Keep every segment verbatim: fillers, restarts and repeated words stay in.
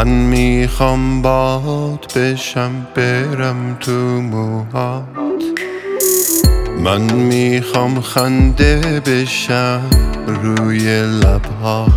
من میخوام باد بشم برم تو موهات، من میخوام خنده بشم روی لبهات،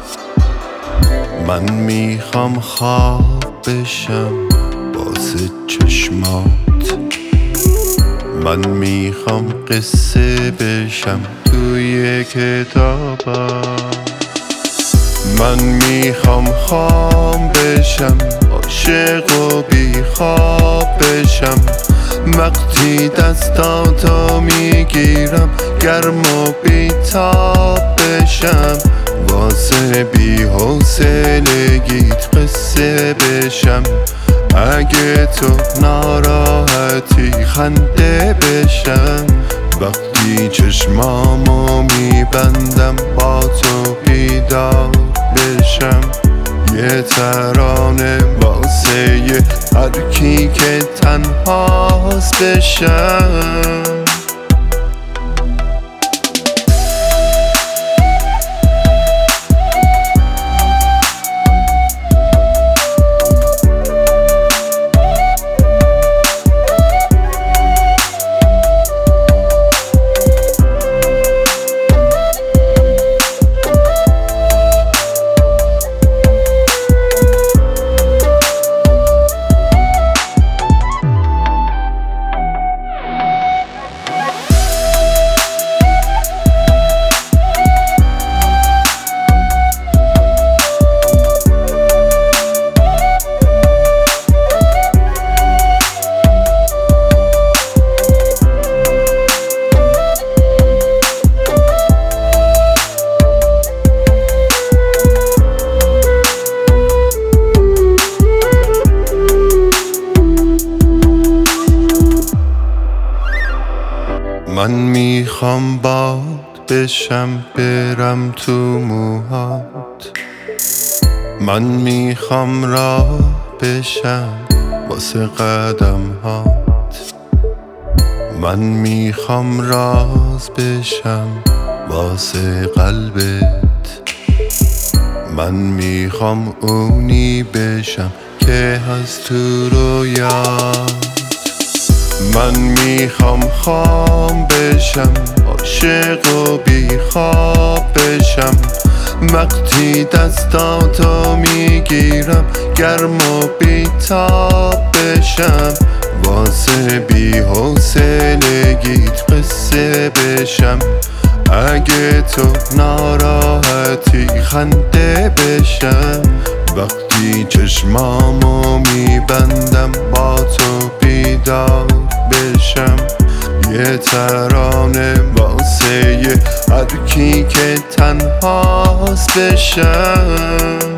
من میخوام خواب بشم واسه چشمات، من میخوام قصه بشم توی کتابات، من میخوام خام بشم عاشق و بیخواب بشم، وقتی دستاتو میگیرم گرم و بیتاب بشم، واسه بی‌حوصلگیت قصه بشم، اگه تو ناراحتی خنده بشم، وقتی چشمامو میبندم با تو بیدار بشم، یه ترانه واسه یه هر کی که تنهاست بشم. من میخوام باد بشم برم تو موهات، من میخوام راه بشم واسه قدم هات، من میخوام راز بشم واسه قلبت، من میخوام اونی بشم که هست تو رویات، من میخوام خام بشم عاشق و بیخواب بشم، وقتی دستاتو میگیرم گرم و بیتاب بشم، واسه بی‌حوصلگیت قصه بشم، اگه تو ناراحتی خنده بشم، وقتی چشمامو میبندم با تو بیدار بشم، یه ترانه واسه یه هر کی که تنهاست بشم.